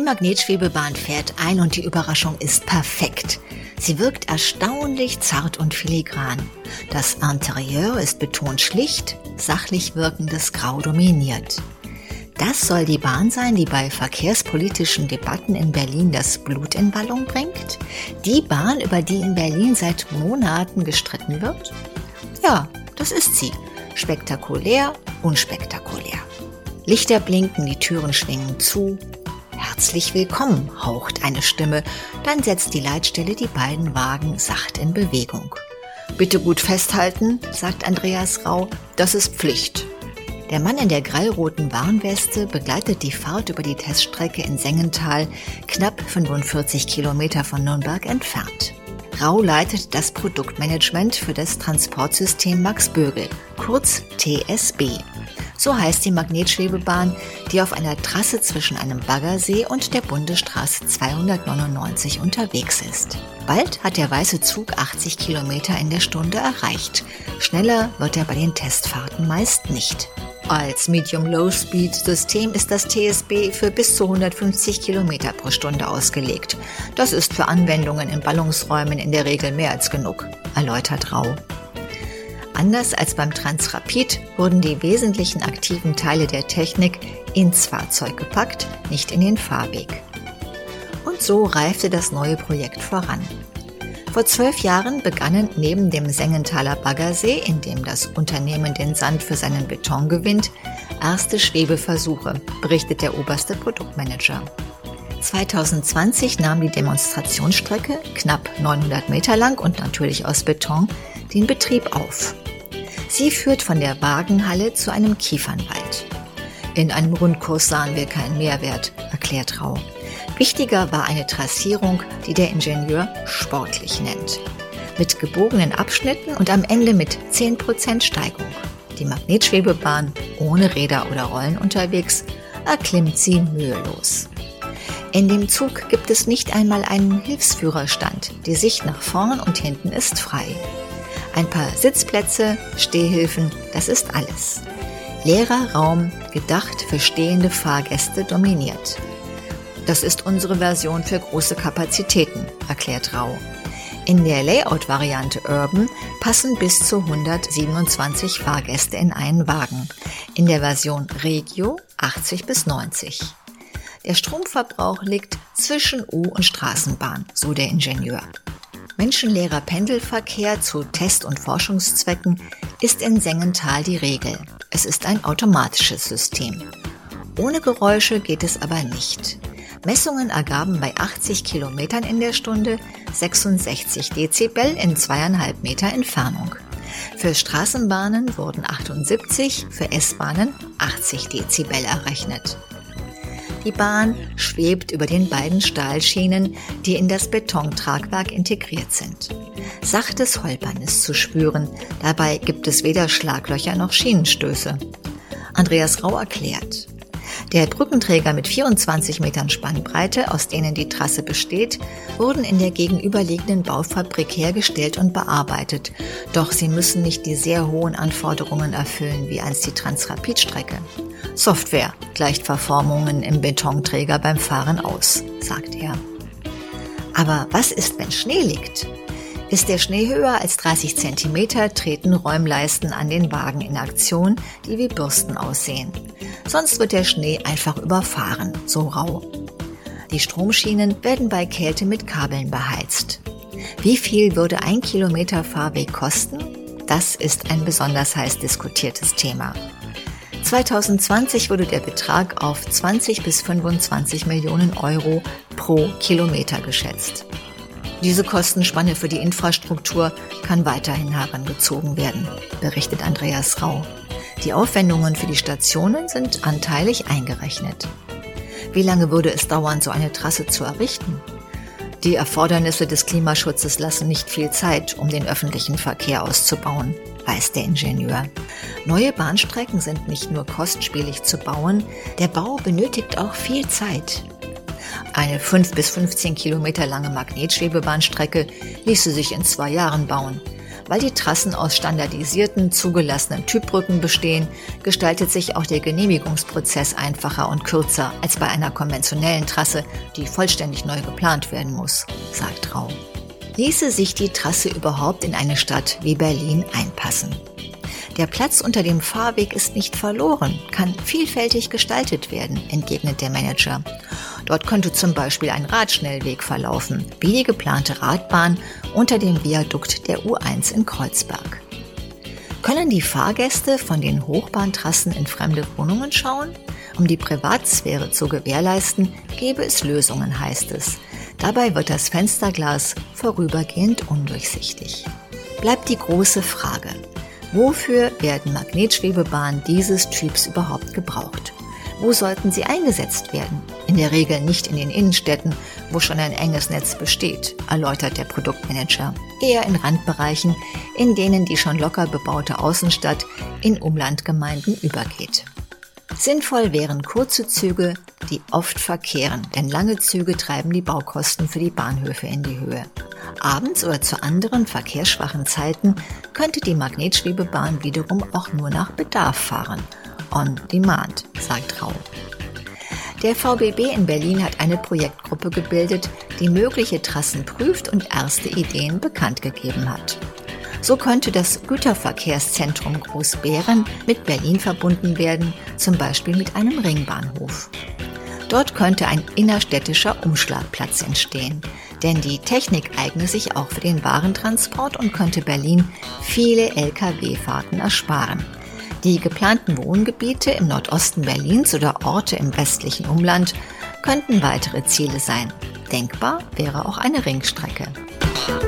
Magnetschwebebahn fährt ein und die Überraschung ist perfekt. Sie wirkt erstaunlich zart und filigran. Das Interieur ist betont schlicht, sachlich wirkendes Grau dominiert. Das soll die Bahn sein, die bei verkehrspolitischen Debatten in Berlin das Blut in Wallung bringt? Die Bahn, über die in Berlin seit Monaten gestritten wird? Ja, das ist sie. Spektakulär, unspektakulär. Lichter blinken, die Türen schwingen zu. Herzlich willkommen, haucht eine Stimme. Dann setzt die Leitstelle die beiden Wagen sacht in Bewegung. Bitte gut festhalten, sagt Andreas Rau, das ist Pflicht. Der Mann in der grellroten Warnweste begleitet die Fahrt über die Teststrecke in Sengenthal, knapp 45 Kilometer von Nürnberg entfernt. Rau leitet das Produktmanagement für das Transportsystem Max Bögel, kurz TSB. So heißt die Magnetschwebebahn, die auf einer Trasse zwischen einem Baggersee und der Bundesstraße 299 unterwegs ist. Bald hat der weiße Zug 80 Kilometer in der Stunde erreicht. Schneller wird er bei den Testfahrten meist nicht. Als Medium-Low-Speed-System ist das TSB für bis zu 150 Kilometer pro Stunde ausgelegt. Das ist für Anwendungen in Ballungsräumen in der Regel mehr als genug, erläutert Rau. Anders als beim Transrapid wurden die wesentlichen aktiven Teile der Technik ins Fahrzeug gepackt, nicht in den Fahrweg. Und so reifte das neue Projekt voran. Vor 12 Jahren begannen neben dem Sengenthaler Baggersee, in dem das Unternehmen den Sand für seinen Beton gewinnt, erste Schwebeversuche, berichtet der oberste Produktmanager. 2020 nahm die Demonstrationsstrecke, knapp 900 Meter lang und natürlich aus Beton, den Betrieb auf. Sie führt von der Wagenhalle zu einem Kiefernwald. In einem Rundkurs sahen wir keinen Mehrwert, erklärt Rau. Wichtiger war eine Trassierung, die der Ingenieur sportlich nennt. Mit gebogenen Abschnitten und am Ende mit 10% Steigung. Die Magnetschwebebahn, ohne Räder oder Rollen unterwegs, erklimmt sie mühelos. In dem Zug gibt es nicht einmal einen Hilfsführerstand. Die Sicht nach vorn und hinten ist frei. Ein paar Sitzplätze, Stehhilfen, das ist alles. Leerer Raum, gedacht für stehende Fahrgäste, dominiert. Das ist unsere Version für große Kapazitäten, erklärt Rau. In der Layout-Variante Urban passen bis zu 127 Fahrgäste in einen Wagen. In der Version Regio 80 bis 90. Der Stromverbrauch liegt zwischen U- und Straßenbahn, so der Ingenieur. Menschenleerer Pendelverkehr zu Test- und Forschungszwecken ist in Sengenthal die Regel. Es ist ein automatisches System. Ohne Geräusche geht es aber nicht. Messungen ergaben bei 80 Kilometern in der Stunde 66 Dezibel in 2,5 Meter Entfernung. Für Straßenbahnen wurden 78, für S-Bahnen 80 Dezibel errechnet. Die Bahn schwebt über den beiden Stahlschienen, die in das Betontragwerk integriert sind. Sachtes Holpern ist zu spüren, dabei gibt es weder Schlaglöcher noch Schienenstöße. Andreas Rau erklärt: Der Brückenträger mit 24 Metern Spannbreite, aus denen die Trasse besteht, wurden in der gegenüberliegenden Baufabrik hergestellt und bearbeitet. Doch sie müssen nicht die sehr hohen Anforderungen erfüllen wie einst die Transrapid-Strecke. Software gleicht Verformungen im Betonträger beim Fahren aus, sagt er. Aber was ist, wenn Schnee liegt? Ist der Schnee höher als 30 Zentimeter, treten Räumleisten an den Wagen in Aktion, die wie Bürsten aussehen. Sonst wird der Schnee einfach überfahren, so Rau. Die Stromschienen werden bei Kälte mit Kabeln beheizt. Wie viel würde 1 Kilometer Fahrweg kosten? Das ist ein besonders heiß diskutiertes Thema. 2020 wurde der Betrag auf 20 bis 25 Millionen Euro pro Kilometer geschätzt. Diese Kostenspanne für die Infrastruktur kann weiterhin herangezogen werden, berichtet Andreas Rau. Die Aufwendungen für die Stationen sind anteilig eingerechnet. Wie lange würde es dauern, so eine Trasse zu errichten? Die Erfordernisse des Klimaschutzes lassen nicht viel Zeit, um den öffentlichen Verkehr auszubauen, weiß der Ingenieur. Neue Bahnstrecken sind nicht nur kostspielig zu bauen, der Bau benötigt auch viel Zeit. Eine 5 bis 15 Kilometer lange Magnetschwebebahnstrecke ließe sich in 2 Jahren bauen. Weil die Trassen aus standardisierten, zugelassenen Typbrücken bestehen, gestaltet sich auch der Genehmigungsprozess einfacher und kürzer als bei einer konventionellen Trasse, die vollständig neu geplant werden muss, sagt Rau. Ließe sich die Trasse überhaupt in eine Stadt wie Berlin einpassen? Der Platz unter dem Fahrweg ist nicht verloren, kann vielfältig gestaltet werden, entgegnet der Manager. Dort könnte zum Beispiel ein Radschnellweg verlaufen, wie die geplante Radbahn unter dem Viadukt der U1 in Kreuzberg. Können die Fahrgäste von den Hochbahntrassen in fremde Wohnungen schauen? Um die Privatsphäre zu gewährleisten, gäbe es Lösungen, heißt es. Dabei wird das Fensterglas vorübergehend undurchsichtig. Bleibt die große Frage: Wofür werden Magnetschwebebahnen dieses Typs überhaupt gebraucht? Wo sollten sie eingesetzt werden? In der Regel nicht in den Innenstädten, wo schon ein enges Netz besteht, erläutert der Produktmanager. Eher in Randbereichen, in denen die schon locker bebaute Außenstadt in Umlandgemeinden übergeht. Sinnvoll wären kurze Züge, die oft verkehren, denn lange Züge treiben die Baukosten für die Bahnhöfe in die Höhe. Abends oder zu anderen verkehrsschwachen Zeiten könnte die Magnetschwebebahn wiederum auch nur nach Bedarf fahren. On demand, sagt Rau. Der VBB in Berlin hat eine Projektgruppe gebildet, die mögliche Trassen prüft und erste Ideen bekannt gegeben hat. So könnte das Güterverkehrszentrum Großbeeren mit Berlin verbunden werden, zum Beispiel mit einem Ringbahnhof. Dort könnte ein innerstädtischer Umschlagplatz entstehen, denn die Technik eigne sich auch für den Warentransport und könnte Berlin viele Lkw-Fahrten ersparen. Die geplanten Wohngebiete im Nordosten Berlins oder Orte im westlichen Umland könnten weitere Ziele sein. Denkbar wäre auch eine Ringstrecke.